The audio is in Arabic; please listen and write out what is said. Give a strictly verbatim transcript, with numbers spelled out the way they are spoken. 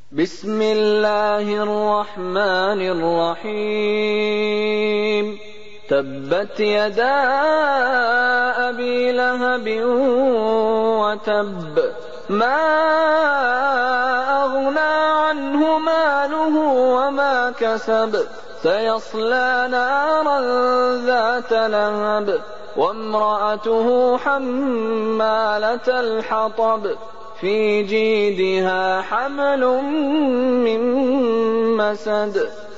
بسم الله الرحمن الرحيم تبت يدا أبي لهب وتب ما أغنى عنه ماله وما كسب سيصلى نارا ذات لهب وامرأته حمالة الحطب في جيدها حبل من مسد